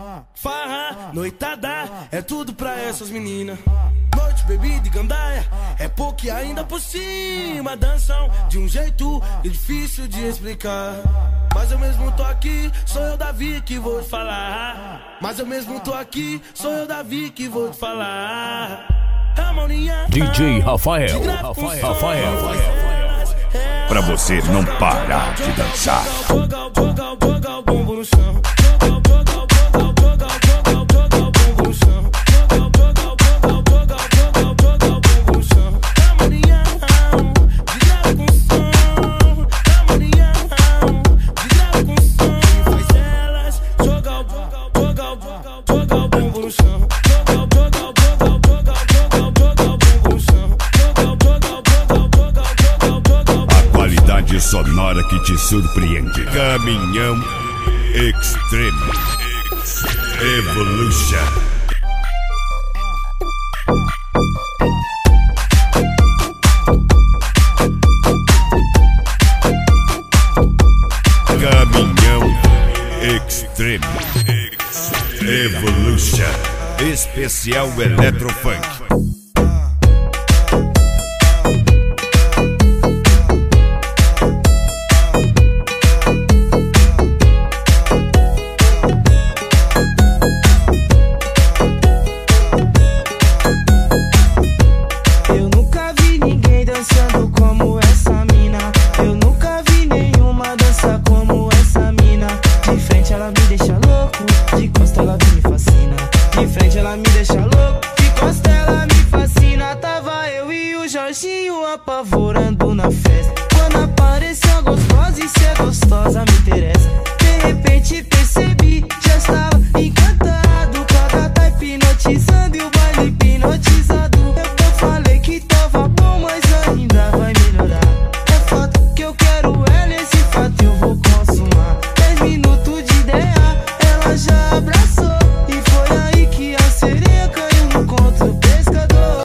Farra, noitada, é tudo pra essas meninas. Noite, bebida e gandaia, é pouco e ainda por cima. Dançam de um jeito difícil de explicar. Mas eu mesmo tô aqui, sou eu, Davi, que vou te falar. Mas eu mesmo tô aqui, sou eu, Davi, que vou te falar. DJ Rafael. Pra você não parar de dançar. Joga o bumbum no chão. Sonora que te surpreende. Caminhão Extreme Evolution. Caminhão Extreme Evolution. Especial Eletrofunk.